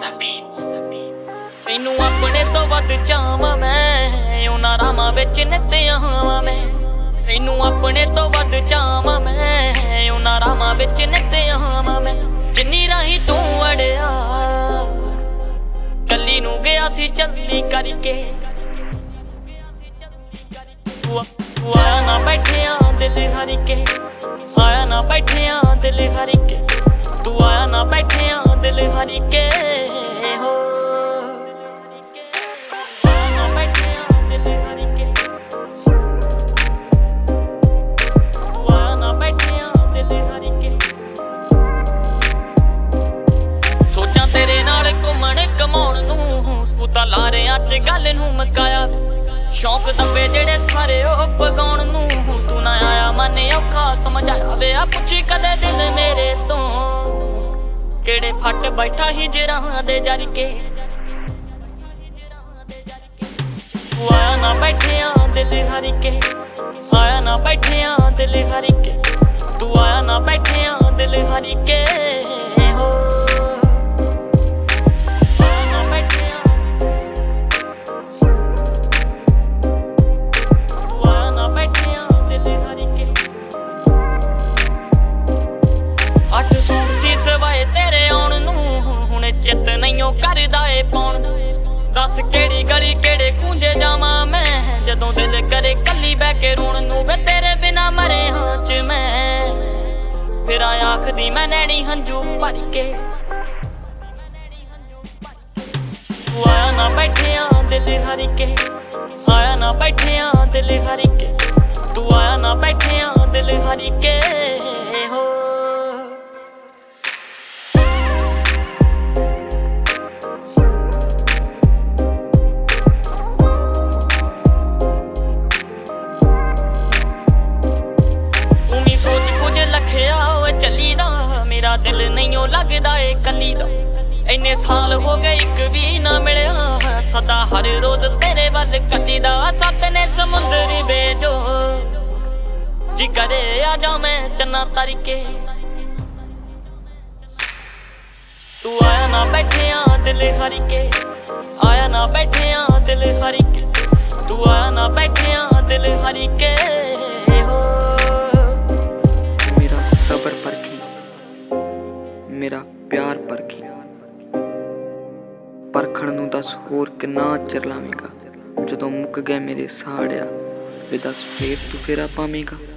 मैनू अपने तो वध चावां मैं उन्हां रामां विच नित आवां मैं मैनू अपने तो वध चावां मैं उन्हां रामां विच नित आवां मैं जिन्नी राही तू अड़िया कल्ली नू गया सी चली करके आया ना बैठिया दिल हर के आया ना बैठिया दिल हर के तू आया ना बैठिया दिल हर के हो आया ना बैठिया दिल हर के तू आया ना बैठिया दिल हर के सोचा तेरे नाल घुमण घमाउण नू तू तां लारियां च गल नू मकाया शौक दबे जेड़े सारे ओ पगाउण नू तू ना आया मन औखा समझाया वे आ पुछी कदे दिल मेरे तो केड़े फट बैठा हिजरां दे जर के तू आया ना बैठिया दिल हर के आया ना बैठिया दिल हर के तू आया ना बैठिया दिल हर के हो चित नहीं करदा ए पौन दस केड़ी गली केड़े कूंजे जावां मैं जदों दिल करे कल्ली बह के रोण नू वे तेरे बिना मरे हां च मैं फिर आखदी मैं नैनी हंजू भर के तू आया ना बैठिया दिल हर के आया ना बैठिया दिल हर के तू आया ना बैठिया दिल हर के हो चली दा मेरा दिल नहीं लगदा ए कली दा इन्ने साल हो गए एक भी ना मिलिया सदा हर रोज तेरे वल कली दा सत ने समुंदर बेजो जी करे आ जा मैं चन्ना तर के तू आया ना बैठिया दिल हर के आया ना बैठिया दिल हर के तू आया ना बैठिया दिल हर के हो सबर परखी मेरा प्यार परखी परखण नू दस होर किन्ना चिर लावेगा जदों मुक गए मेरे साड़िया वे दस फेर तू फेरा पावेगा।